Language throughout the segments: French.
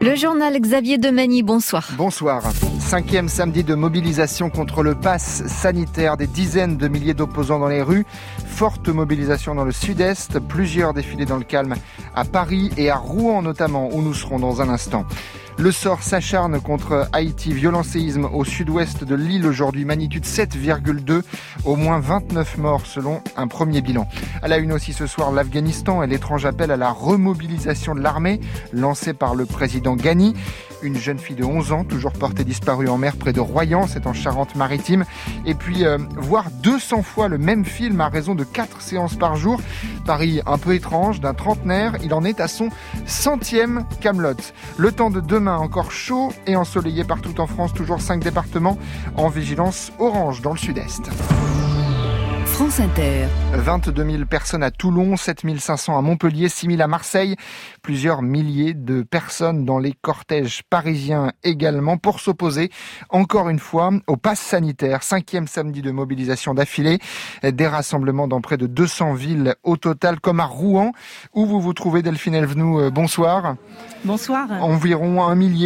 Le journal Xavier Demagny, bonsoir. Bonsoir. 5e samedi de mobilisation contre le pass sanitaire. Des dizaines de milliers d'opposants dans les rues. Forte mobilisation dans le sud-est. Plusieurs défilés dans le calme à Paris et à Rouen notamment, où nous serons dans un instant. Le sort s'acharne contre Haïti. Violent séisme au sud-ouest de l'île aujourd'hui. Magnitude 7,2. Au moins 29 morts selon un premier bilan. À la une aussi ce soir, l'Afghanistan et l'étrange appel à la remobilisation de l'armée lancé par le président Ghani. Une jeune fille de 11 ans, toujours portée disparue en mer près de Royan, c'est en Charente-Maritime. Et puis, voir 200 fois le même film à raison de 4 séances par jour. Pari un peu étrange d'un trentenaire, il en est à son 100e Kaamelott. Le temps de demain, encore chaud et ensoleillé partout en France, toujours 5 départements en vigilance orange dans le sud-est. France Inter. 22 000 personnes à Toulon, 7 500 à Montpellier, 6 000 à Marseille. Plusieurs milliers de personnes dans les cortèges parisiens également pour s'opposer, encore une fois, au pass sanitaire. 5e samedi de mobilisation d'affilée. Des rassemblements dans près de 200 villes au total, comme à Rouen, où vous vous trouvez, Delphine Elvenou. Bonsoir. Bonsoir. Environ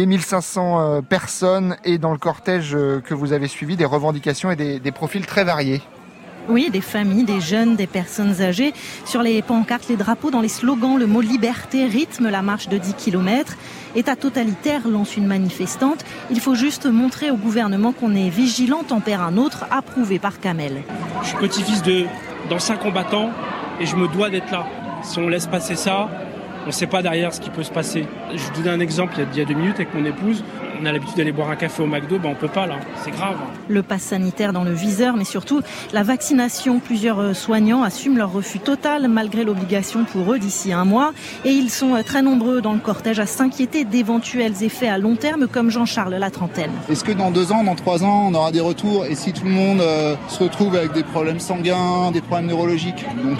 1500 personnes et dans le cortège que vous avez suivi, des revendications et des profils très variés. Oui, des familles, des jeunes, des personnes âgées. Sur les pancartes, les drapeaux, dans les slogans, le mot liberté rythme la marche de 10 km. État totalitaire lance une manifestante. Il faut juste montrer au gouvernement qu'on est vigilant, tempère un autre, approuvé par Kamel. Je suis petit-fils d'anciens combattants et je me dois d'être là. Si on laisse passer ça, on ne sait pas derrière ce qui peut se passer. Je vous donne un exemple, il y a 2 minutes avec mon épouse. On a l'habitude d'aller boire un café au McDo, on peut pas là, c'est grave. Le pass sanitaire dans le viseur, mais surtout la vaccination. Plusieurs soignants assument leur refus total malgré l'obligation pour eux d'ici un mois. Et ils sont très nombreux dans le cortège à s'inquiéter d'éventuels effets à long terme, comme Jean-Charles, la trentaine. Est-ce que dans 2 ans, dans 3 ans, on aura des retours? Et si tout le monde se retrouve avec des problèmes sanguins, des problèmes neurologiques? Donc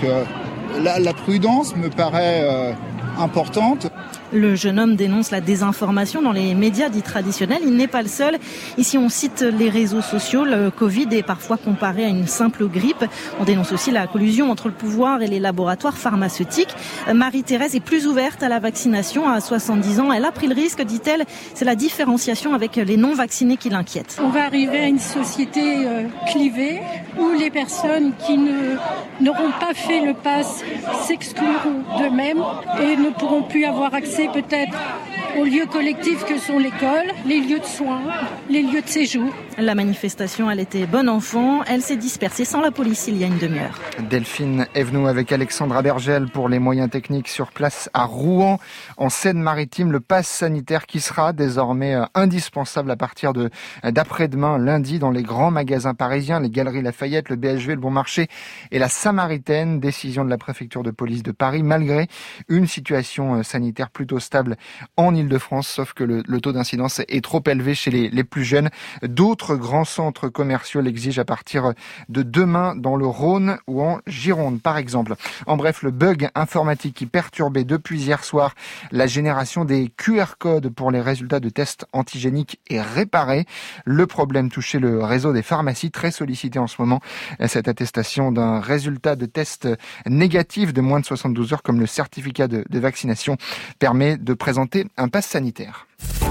la prudence me paraît importante. Le jeune homme dénonce la désinformation dans les médias dits traditionnels. Il n'est pas le seul. Ici, on cite les réseaux sociaux. Le Covid est parfois comparé à une simple grippe. On dénonce aussi la collusion entre le pouvoir et les laboratoires pharmaceutiques. Marie-Thérèse est plus ouverte à la vaccination. À 70 ans, elle a pris le risque, dit-elle. C'est la différenciation avec les non-vaccinés qui l'inquiète. On va arriver à une société clivée où les personnes qui n'auront pas fait le pass s'excluront d'eux-mêmes et ne pourront plus avoir accès peut-être aux lieux collectifs que sont l'école, les lieux de soins, les lieux de séjour. La manifestation, elle était bonne enfant. Elle s'est dispersée sans la police il y a une demi-heure. Delphine Elvenou avec Alexandra Bergel pour les moyens techniques sur place à Rouen, en Seine-Maritime. Le pass sanitaire qui sera désormais indispensable à partir d'après-demain, lundi, dans les grands magasins parisiens, les Galeries Lafayette, le BHV, le Bon Marché et la Samaritaine. Décision de la préfecture de police de Paris, malgré une situation sanitaire plutôt stable en Ile-de-France, sauf que le taux d'incidence est trop élevé chez les plus jeunes. D'autres grands centres commerciaux l'exigent à partir de demain dans le Rhône ou en Gironde, par exemple. En bref, le bug informatique qui perturbait depuis hier soir la génération des QR codes pour les résultats de tests antigéniques est réparé. Le problème touchait le réseau des pharmacies, très sollicité en ce moment. Cette attestation d'un résultat de test négatif de moins de 72 heures, comme le certificat de vaccination, permet de présenter un pass sanitaire.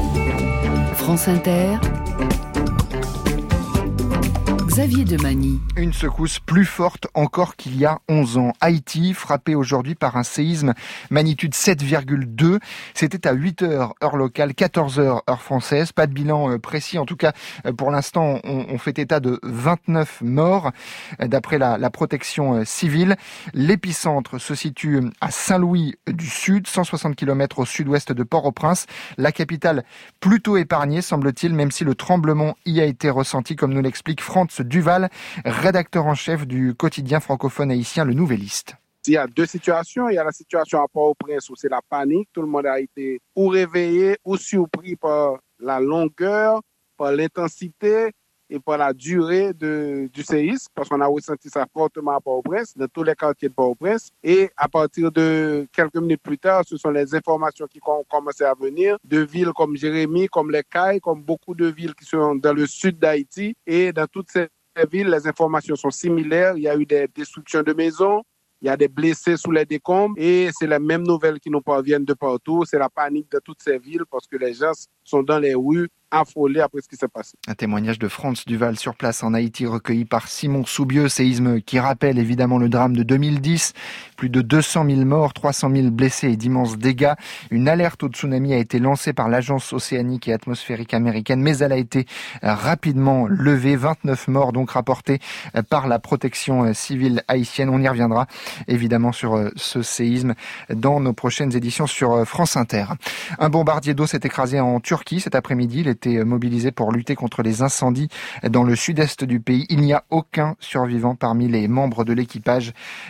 France Inter. Xavier Demagny. Une secousse plus forte encore qu'il y a 11 ans. Haïti, frappé aujourd'hui par un séisme magnitude 7,2. C'était à 8h heure locale, 14h heure française. Pas de bilan précis. En tout cas, pour l'instant, on fait état de 29 morts d'après la protection civile. L'épicentre se situe à Saint-Louis du Sud, 160 km au sud-ouest de Port-au-Prince. La capitale plutôt épargnée, semble-t-il, même si le tremblement y a été ressenti, comme nous l'explique Franz Duval, rédacteur en chef du quotidien francophone haïtien Le Nouvelliste. Il y a 2 situations. Il y a la situation à Port-au-Prince où c'est la panique. Tout le monde a été ou réveillé ou surpris par la longueur, par l'intensité et par la durée du séisme, parce qu'on a ressenti ça fortement à Port-au-Prince, dans tous les quartiers de Port-au-Prince. Et à partir de quelques minutes plus tard, ce sont les informations qui ont commencé à venir de villes comme Jérémie, comme les Cayes, comme beaucoup de villes qui sont dans le sud d'Haïti. Et dans toutes ces villes, les informations sont similaires. Il y a eu des destructions de maisons, Il y a des blessés sous les décombres et c'est les mêmes nouvelles qui nous parviennent de partout. C'est la panique de toutes ces villes parce que les gens sont dans les rues affolés après ce qui s'est passé. Un témoignage de Franz Duval sur place en Haïti recueilli par Simon Soubieux. Séisme qui rappelle évidemment le drame de 2010. Plus de 200 000 morts, 300 000 blessés et d'immenses dégâts. Une alerte au tsunami a été lancée par l'Agence océanique et atmosphérique américaine, mais elle a été rapidement levée. 29 morts donc rapportés par la protection civile haïtienne. On y reviendra évidemment sur ce séisme dans nos prochaines éditions sur France Inter. Un bombardier d'eau s'est écrasé en Turquie cet après-midi. Il était mobilisé pour lutter contre les incendies dans le sud-est du pays. Il n'y a aucun survivant parmi les membres de l'équipage.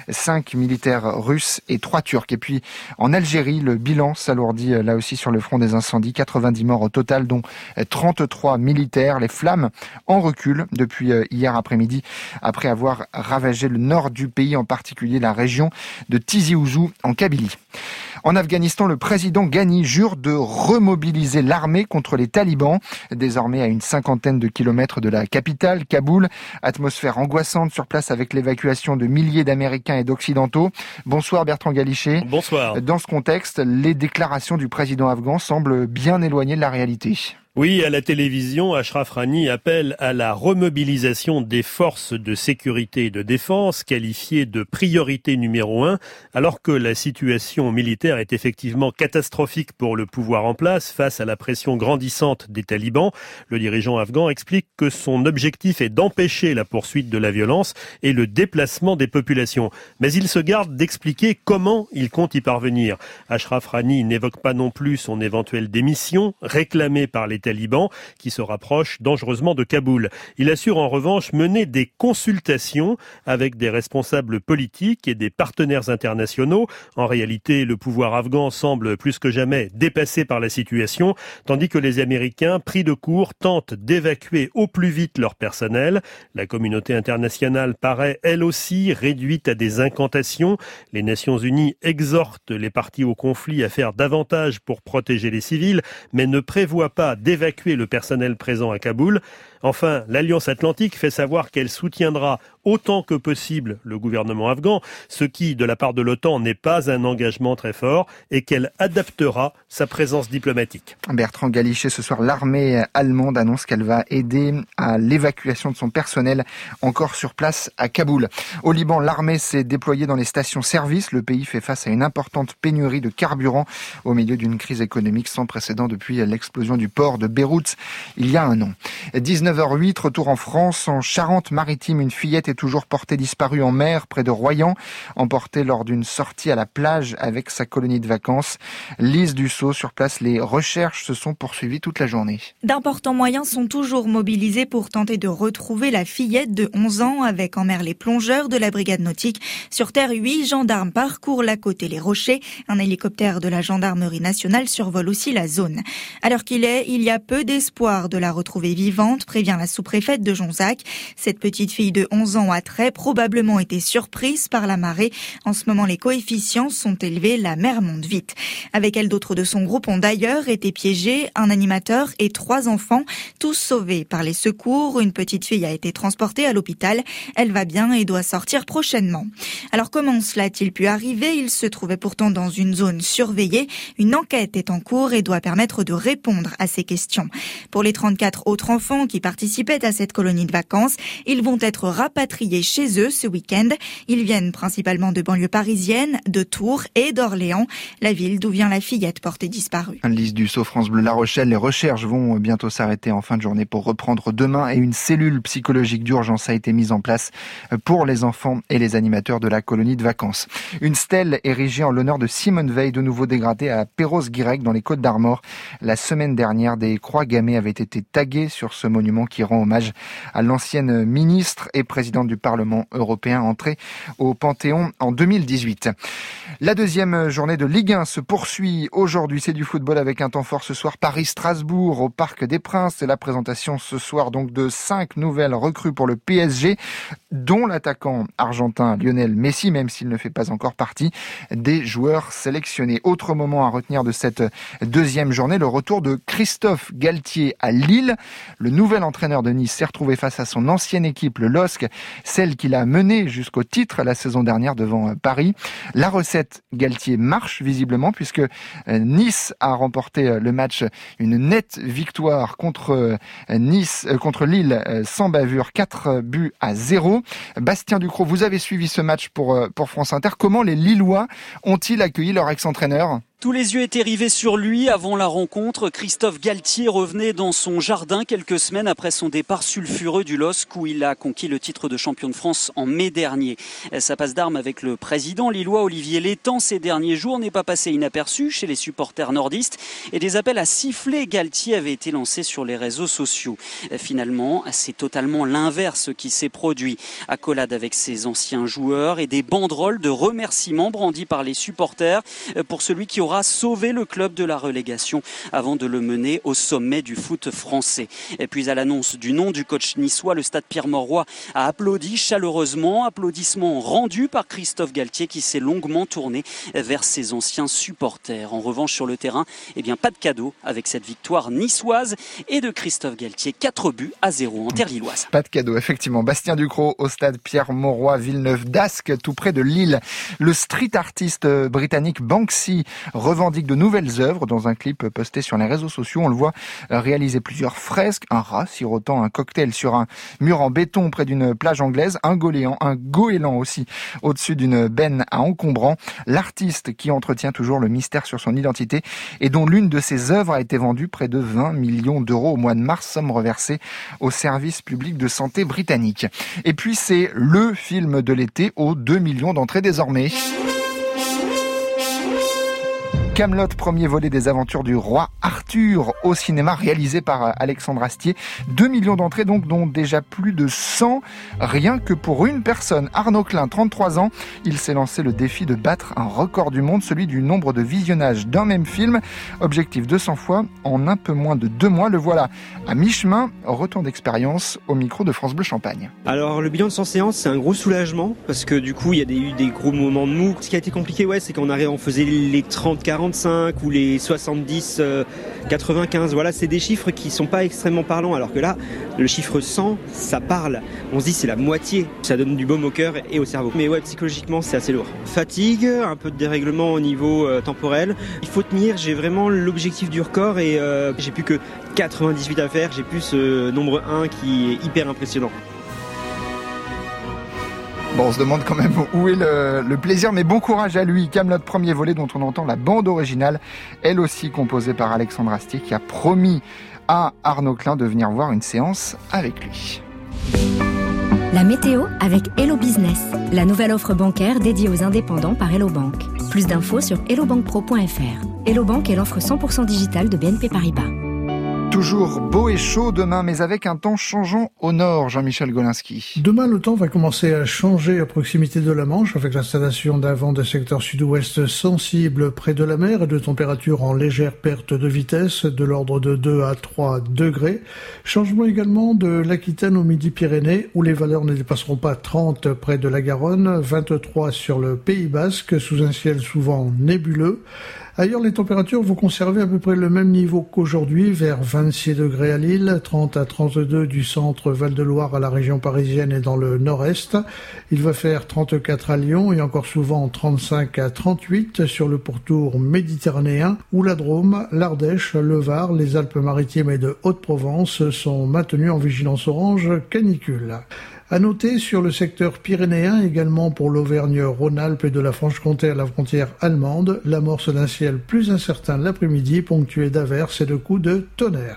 5 militaires russes et 3 Turcs. Et puis en Algérie, le bilan s'alourdit là aussi sur le front des incendies. 90 morts au total, dont 33 militaires. Les flammes en recul depuis hier après-midi, après avoir ravagé le nord du pays, en particulier la région de Tizi Ouzou en Kabylie. En Afghanistan, le président Ghani jure de remobiliser l'armée contre les talibans, désormais à une 50aine de kilomètres de la capitale, Kaboul. Atmosphère angoissante sur place avec l'évacuation de milliers d'Américains et d'Occidentaux. Bonsoir Bertrand Galichet. Bonsoir. Dans ce contexte, les déclarations du président afghan semblent bien éloignées de la réalité. Oui, à la télévision, Ashraf Ghani appelle à la remobilisation des forces de sécurité et de défense, qualifiées de priorité numéro 1, alors que la situation militaire est effectivement catastrophique pour le pouvoir en place face à la pression grandissante des talibans. Le dirigeant afghan explique que son objectif est d'empêcher la poursuite de la violence et le déplacement des populations. Mais il se garde d'expliquer comment il compte y parvenir. Ashraf Ghani n'évoque pas non plus son éventuelle démission, réclamée par les talibans qui se rapprochent dangereusement de Kaboul. Il assure en revanche mener des consultations avec des responsables politiques et des partenaires internationaux. En réalité, le pouvoir afghan semble plus que jamais dépassé par la situation, tandis que les Américains, pris de court, tentent d'évacuer au plus vite leur personnel. La communauté internationale paraît elle aussi réduite à des incantations. Les Nations Unies exhortent les parties au conflit à faire davantage pour protéger les civils, mais ne prévoient pas d'évacuer le personnel présent à Kaboul. Enfin, l'Alliance Atlantique fait savoir qu'elle soutiendra autant que possible le gouvernement afghan, ce qui, de la part de l'OTAN, n'est pas un engagement très fort, et qu'elle adaptera sa présence diplomatique. Bertrand Galichet, ce soir, l'armée allemande annonce qu'elle va aider à l'évacuation de son personnel encore sur place à Kaboul. Au Liban, l'armée s'est déployée dans les stations-service. Le pays fait face à une importante pénurie de carburant au milieu d'une crise économique sans précédent depuis l'explosion du port de Beyrouth il y a un an. 19h08, retour en France. En Charente-Maritime, une fillette est toujours portée disparue en mer près de Royan, emportée lors d'une sortie à la plage avec sa colonie de vacances. Lise Dussault, sur place, les recherches se sont poursuivies toute la journée. D'importants moyens sont toujours mobilisés pour tenter de retrouver la fillette de 11 ans, avec en mer les plongeurs de la brigade nautique. Sur terre, 8 gendarmes parcourent la côte et les rochers. Un hélicoptère de la gendarmerie nationale survole aussi la zone. À l'heure qu'il est, il y a peu d'espoir de la retrouver vivante, prévient la sous-préfète de Jonzac. Cette petite fille de 11 ans a très probablement été surprise par la marée. En ce moment, les coefficients sont élevés, la mer monte vite. Avec elle, d'autres de son groupe ont d'ailleurs été piégés, un animateur et 3 enfants, tous sauvés par les secours. Une petite fille a été transportée à l'hôpital. Elle va bien et doit sortir prochainement. Alors comment cela a-t-il pu arriver ? Il se trouvait pourtant dans une zone surveillée. Une enquête est en cours et doit permettre de répondre à ces questions. Pour les 34 autres enfants qui participaient à cette colonie de vacances, ils vont être rapatriés chez eux ce week-end. Ils viennent principalement de banlieues parisiennes, de Tours et d'Orléans, la ville d'où vient la fillette portée disparue. Lise Dussault, France Bleu La Rochelle. Les recherches vont bientôt s'arrêter en fin de journée pour reprendre demain, et une cellule psychologique d'urgence a été mise en place pour les enfants et les animateurs de la colonie de vacances. Une stèle érigée en l'honneur de Simone Veil, de nouveau dégradée à Perros-Guirec dans les Côtes-d'Armor. La semaine dernière, des croix gammées avaient été taguées sur ce monument qui rend hommage à l'ancienne ministre et présidente du Parlement européen entrée au Panthéon en 2018. La deuxième journée de Ligue 1 se poursuit aujourd'hui. C'est du football avec un temps fort ce soir. Paris-Strasbourg au Parc des Princes. C'est la présentation ce soir donc de 5 nouvelles recrues pour le PSG, dont l'attaquant argentin Lionel Messi, même s'il ne fait pas encore partie des joueurs sélectionnés. Autre moment à retenir de cette deuxième journée, le retour de Christophe Galtier à Lille. Le nouvel entraîneur de Nice s'est retrouvé face à son ancienne équipe, le LOSC, celle qu'il a menée jusqu'au titre la saison dernière devant Paris. La recette Galtier marche visiblement puisque Nice a remporté le match, une nette victoire contre Lille sans bavure, 4-0. Bastien Ducrot, vous avez suivi ce match pour France Inter. Comment les Lillois ont-ils accueilli leur ex-entraîneur ? Tous les yeux étaient rivés sur lui avant la rencontre. Christophe Galtier revenait dans son jardin quelques semaines après son départ sulfureux du LOSC où il a conquis le titre de champion de France en mai dernier. Sa passe d'armes avec le président lillois Olivier Létang ces derniers jours n'est pas passée inaperçue chez les supporters nordistes et des appels à siffler Galtier avaient été lancés sur les réseaux sociaux. Finalement, c'est totalement l'inverse qui s'est produit. Accolade avec ses anciens joueurs et des banderoles de remerciements brandies par les supporters pour celui qui aura sauvé le club de la relégation avant de le mener au sommet du foot français. Et puis à l'annonce du nom du coach niçois, le stade Pierre-Mauroy a applaudi chaleureusement, applaudissements rendus par Christophe Galtier qui s'est longuement tourné vers ses anciens supporters. En revanche sur le terrain, pas de cadeau avec cette victoire niçoise et de Christophe Galtier, 4-0 en terre lilloise. Pas de cadeau, effectivement. Bastien Ducrot au stade Pierre-Mauroy, Villeneuve d'Ascq, tout près de Lille. Le street artiste britannique Banksy revendique de nouvelles œuvres dans un clip posté sur les réseaux sociaux. On le voit réaliser plusieurs fresques, un rat sirotant un cocktail sur un mur en béton près d'une plage anglaise, un goéland aussi au-dessus d'une benne à encombrant. L'artiste qui entretient toujours le mystère sur son identité et dont l'une de ses œuvres a été vendue près de 20 millions d'euros au mois de mars, somme reversée au service public de santé britannique. Et puis c'est le film de l'été aux 2 millions d'entrées désormais. Kaamelott, premier volet des aventures du roi Arthur au cinéma, réalisé par Alexandre Astier. 2 millions d'entrées donc, dont déjà plus de 100 rien que pour une personne. Arnaud Klein, 33 ans, il s'est lancé le défi de battre un record du monde, celui du nombre de visionnages d'un même film. Objectif 200 fois en un peu moins de 2 mois. Le voilà à mi-chemin. Retour d'expérience au micro de France Bleu Champagne. Alors le bilan de 100 séances, c'est un gros soulagement parce que du coup il y a eu des gros moments de mou. Ce qui a été compliqué, c'est qu'on faisait les 30-45 ou les 70-95. Voilà, c'est des chiffres qui sont pas extrêmement parlants, alors que là, le chiffre 100, ça parle. On se dit c'est la moitié. Ça donne du baume au cœur et au cerveau. Mais psychologiquement, c'est assez lourd. Fatigue, un peu de dérèglement au niveau temporel. Il faut tenir, j'ai vraiment l'objectif du record et j'ai plus que 98 à faire. J'ai plus ce nombre 1 qui est hyper impressionnant. Bon, on se demande quand même où est le plaisir, mais bon courage à lui. Kaamelott, premier volet dont on entend la bande originale, elle aussi composée par Alexandre Astier, qui a promis à Arnaud Klein de venir voir une séance avec lui. La météo avec Hello Business, la nouvelle offre bancaire dédiée aux indépendants par Hello Bank. Plus d'infos sur hellobank.pro.fr. Hello Bank est l'offre 100% digitale de BNP Paribas. Toujours beau et chaud demain, mais avec un temps changeant au nord, Jean-Michel Golinski. Demain, le temps va commencer à changer à proximité de la Manche, avec l'installation d'un vent de secteur sud-ouest sensible près de la mer et de températures en légère perte de vitesse, de l'ordre de 2 à 3 degrés. Changement également de l'Aquitaine au Midi-Pyrénées, où les valeurs ne dépasseront pas 30 près de la Garonne, 23 sur le Pays Basque, sous un ciel souvent nébuleux. Ailleurs, les températures vont conserver à peu près le même niveau qu'aujourd'hui, vers 26 degrés à Lille, 30 à 32 du centre Val-de-Loire à la région parisienne et dans le nord-est. Il va faire 34 à Lyon et encore souvent 35 à 38 sur le pourtour méditerranéen, où la Drôme, l'Ardèche, le Var, les Alpes-Maritimes et de Haute-Provence sont maintenus en vigilance orange canicule. À noter sur le secteur pyrénéen, également pour l'Auvergne-Rhône-Alpes et de la Franche-Comté à la frontière allemande, l'amorce d'un ciel plus incertain l'après-midi, ponctué d'averses et de coups de tonnerre.